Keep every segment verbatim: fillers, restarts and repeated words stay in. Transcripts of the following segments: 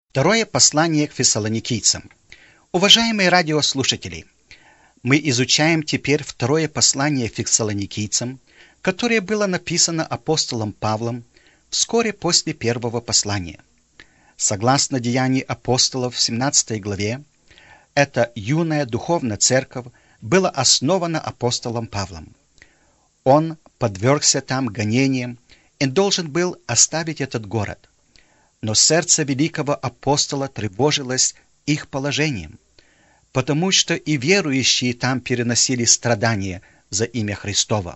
Второе послание к фессалоникийцам. Уважаемые радиослушатели, мы изучаем теперь второе послание фессалоникийцам, которое было написано апостолом Павлом вскоре после первого послания. Согласно Деяний апостолов в семнадцатой главе, эта юная духовная церковь была основана апостолом Павлом. Он подвергся там гонениям и должен был оставить этот город. Но сердце великого апостола тревожилось их положением, потому что и верующие там переносили страдания за имя Христово.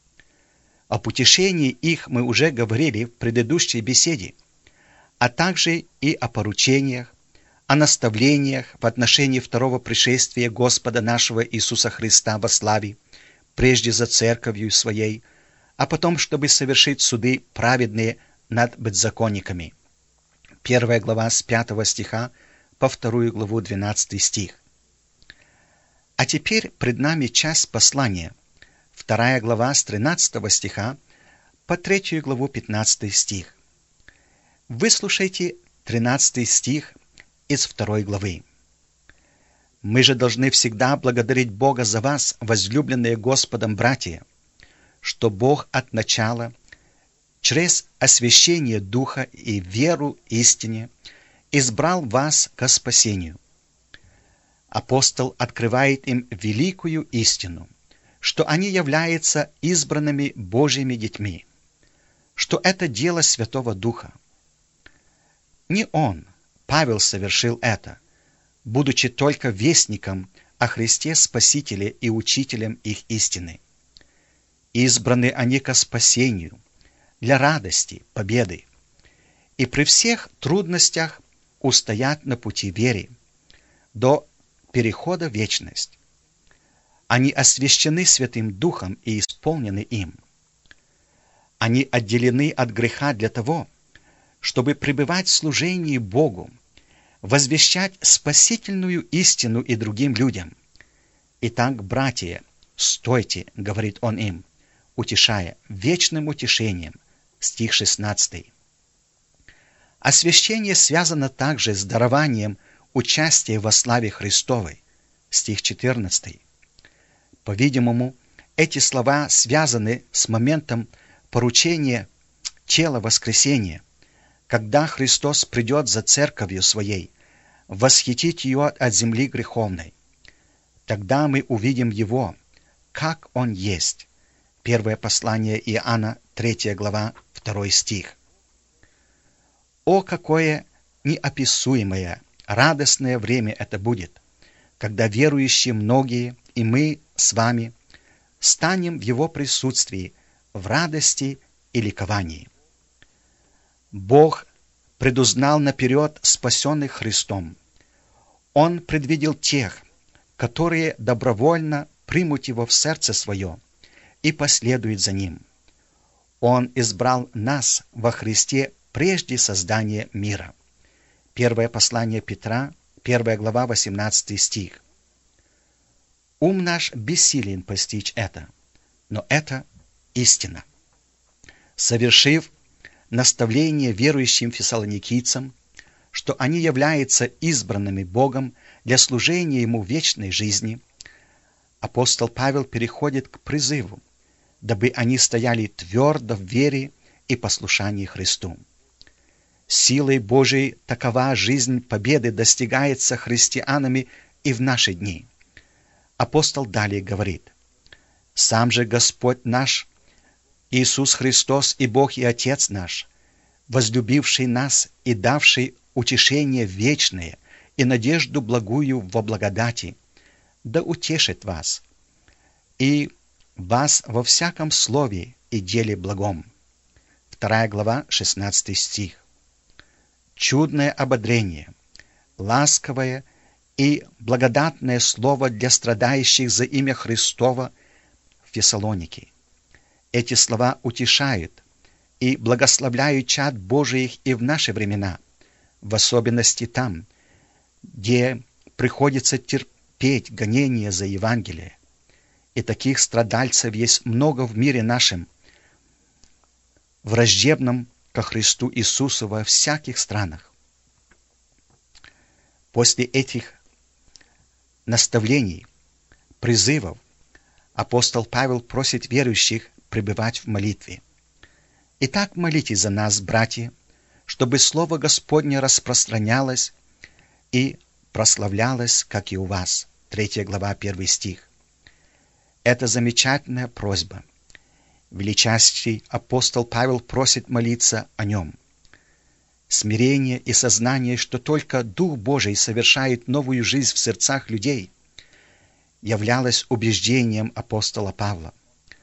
О утешении их мы уже говорили в предыдущей беседе, а также и о поручениях, о наставлениях в отношении второго пришествия Господа нашего Иисуса Христа во славе, прежде за церковью своей, а потом, чтобы совершить суды праведные над беззаконниками. Первая глава с пятого стиха по вторую главу двенадцатый стих. А теперь пред нами часть послания, вторая глава с тринадцатого стиха по третью главу пятнадцатый стих. Выслушайте тринадцатый стих из второй главы. «Мы же должны всегда благодарить Бога за вас, возлюбленные Господом братья, что Бог от начала через освящение Духа и веру истине избрал вас ко спасению». Апостол открывает им великую истину, что они являются избранными Божьими детьми, что это дело Святого Духа. Не он, Павел, совершил это, будучи только вестником о Христе Спасителе и учителем их истины. Избраны они ко спасению, для радости, победы, и при всех трудностях устоят на пути веры до перехода в вечность. Они освящены Святым Духом и исполнены им. Они отделены от греха для того, чтобы пребывать в служении Богу, возвещать спасительную истину и другим людям. «Итак, братья, стойте, — говорит он им, утешая вечным утешением». Стих шестнадцатый. Освящение связано также с дарованием участия во славе Христовой. Стих четырнадцатый. По-видимому, эти слова связаны с моментом поручения тела воскресения, когда Христос придет за церковью своей, восхитить ее от земли греховной. Тогда мы увидим Его, как Он есть. Первое послание Иоанна, третья глава, второй стих. О, какое неописуемое, радостное время это будет, когда верующие многие, и мы с вами, станем в Его присутствии в радости и ликовании. Бог предузнал наперед спасенных Христом. Он предвидел тех, которые добровольно примут Его в сердце свое и последуют за Ним. Он избрал нас во Христе прежде создания мира. Первое послание Петра, первая глава, восемнадцатый стих. Ум наш бессилен постичь это, но это истина. Совершив наставление верующим фессалоникийцам, что они являются избранными Богом для служения Ему в вечной жизни, апостол Павел переходит к призыву, дабы они стояли твердо в вере и послушании Христу. Силой Божией такова жизнь победы достигается христианами и в наши дни. Апостол далее говорит: «Сам же Господь наш, Иисус Христос и Бог и Отец наш, возлюбивший нас и давший утешение вечное и надежду благую во благодати, да утешит вас, и вас во всяком слове и деле благом». Вторая глава, шестнадцатый стих. Чудное ободрение, ласковое и благодатное слово для страдающих за имя Христово в Фессалонике. Эти слова утешают и благословляют чад Божиих и в наши времена, в особенности там, где приходится терпеть гонения за Евангелие. И таких страдальцев есть много в мире нашем, враждебном ко Христу Иисусу во всяких странах. После этих наставлений, призывов, апостол Павел просит верующих пребывать в молитве. Итак, молитесь за нас, братья, чтобы Слово Господне распространялось и прославлялось, как и у вас. Третья глава, первый стих. Это замечательная просьба. Величайший апостол Павел просит молиться о нем. Смирение и сознание, что только Дух Божий совершает новую жизнь в сердцах людей, являлось убеждением апостола Павла.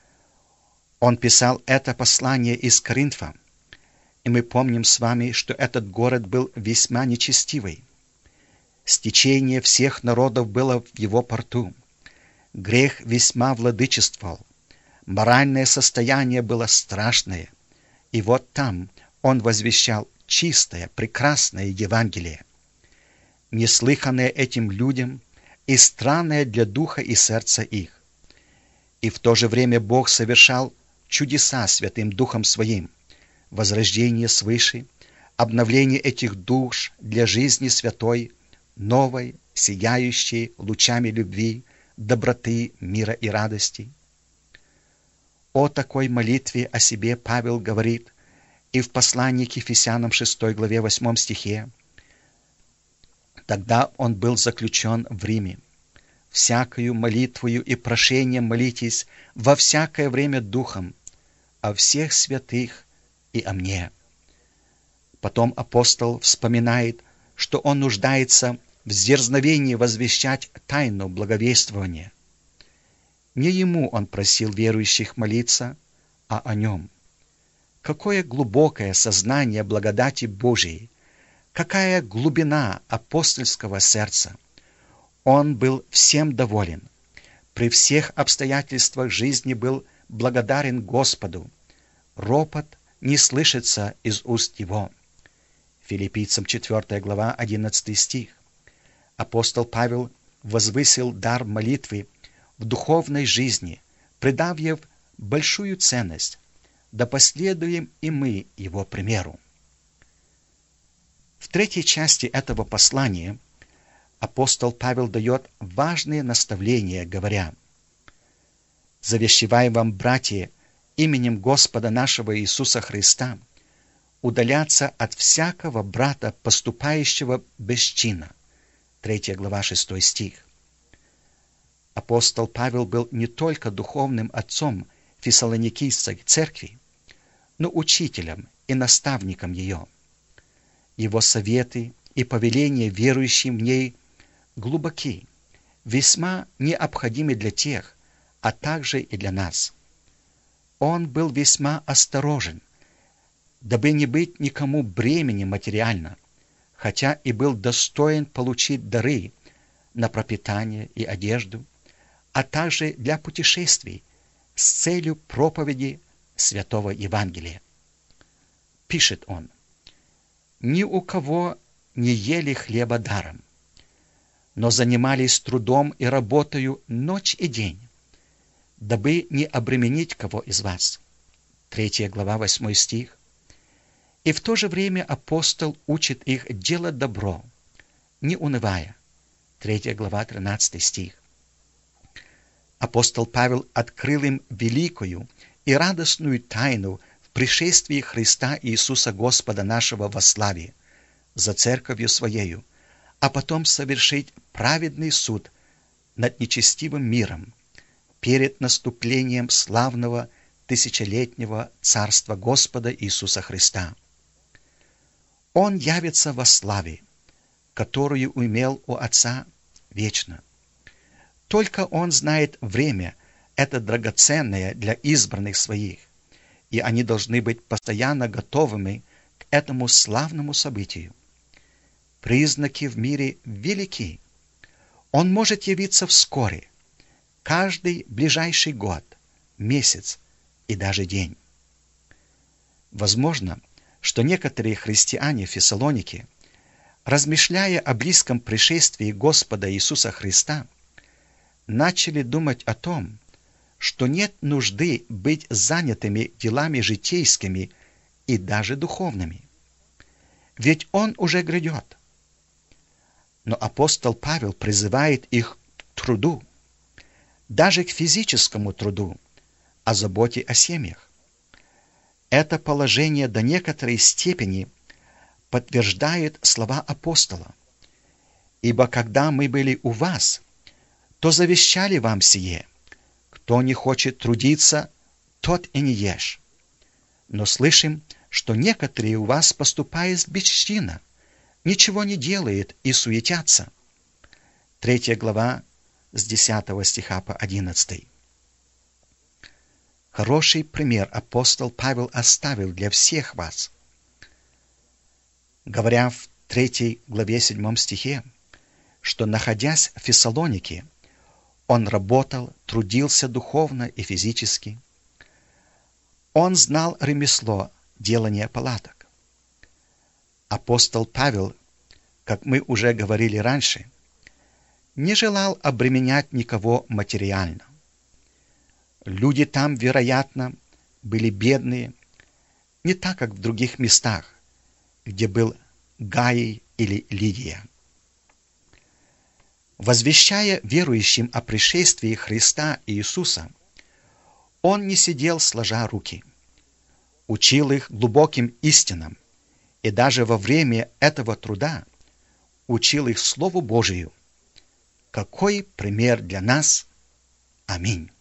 Он писал это послание из Коринфа, и мы помним с вами, что этот город был весьма нечестивый. Стечение всех народов было в его порту. Грех весьма владычествовал. Моральное состояние было страшное. И вот там он возвещал чистое, прекрасное Евангелие, неслыханное этим людям и странное для духа и сердца их. И в то же время Бог совершал чудеса Святым Духом Своим, возрождение свыше, обновление этих душ для жизни святой, новой, сияющей лучами любви, доброты, мира и радости. О такой молитве о себе Павел говорит и в послании к Ефесянам шестой главе восьмом стихе. Тогда он был заключен в Риме. «Всякою молитвою и прошением молитесь во всякое время Духом, о всех святых и о мне». Потом апостол вспоминает, что он нуждается в дерзновении возвещать тайну благовествования. Не ему он просил верующих молиться, а о нем. Какое глубокое сознание благодати Божией, какая глубина апостольского сердца! Он был всем доволен, при всех обстоятельствах жизни был благодарен Господу. Ропот не слышится из уст его. Филиппийцам четвёртая глава, одиннадцатый стих. Апостол Павел возвысил дар молитвы в духовной жизни, придав ей большую ценность. Да последуем и мы его примеру. В третьей части этого послания апостол Павел дает важные наставления, говоря: «Завещеваю вам, братья, именем Господа нашего Иисуса Христа, удаляться от всякого брата, поступающего без чина». Третья глава, шестой стих. Апостол Павел был не только духовным отцом Фессалоникийской церкви, но учителем и наставником ее. Его советы и повеления верующим в ней глубоки, весьма необходимы для тех, а также и для нас. Он был весьма осторожен, дабы не быть никому бременем материально, хотя и был достоин получить дары на пропитание и одежду, а также для путешествий с целью проповеди Святого Евангелия. Пишет он: «Ни у кого не ели хлеба даром, но занимались трудом и работою ночь и день, дабы не обременить кого из вас». Третья глава, восьмой стих. И в то же время апостол учит их делать добро, не унывая. Третья глава, тринадцатый стих. Апостол Павел открыл им великую и радостную тайну в пришествии Христа Иисуса Господа нашего во славе, за церковью Своею, а потом совершить праведный суд над нечестивым миром перед наступлением славного тысячелетнего Царства Господа Иисуса Христа. Он явится во славе, которую имел у Отца вечно. Только Он знает время, это драгоценное для избранных Своих, и они должны быть постоянно готовыми к этому славному событию. Признаки в мире велики. Он может явиться вскоре, каждый ближайший год, месяц и даже день. Возможно, что некоторые христиане в Фессалонике, размышляя о близком пришествии Господа Иисуса Христа, начали думать о том, что нет нужды быть занятыми делами житейскими и даже духовными. Ведь Он уже грядет. Но апостол Павел призывает их к труду, даже к физическому труду, о заботе о семьях. Это положение до некоторой степени подтверждает слова апостола. «Ибо когда мы были у вас, то завещали вам сие: кто не хочет трудиться, тот и не ешь. Но слышим, что некоторые у вас поступают бесчинно, ничего не делают и суетятся». Третья глава с десятого стиха по одиннадцатый. Хороший пример апостол Павел оставил для всех вас. Говоря в третьей главе седьмом стихе, что, находясь в Фессалонике, он работал, трудился духовно и физически. Он знал ремесло делания палаток. Апостол Павел, как мы уже говорили раньше, не желал обременять никого материально. Люди там, вероятно, были бедные, не так, как в других местах, где был Гаий или Лидия. Возвещая верующим о пришествии Христа Иисуса, он не сидел сложа руки, учил их глубоким истинам, и даже во время этого труда учил их Слову Божию. Какой пример для нас! Аминь.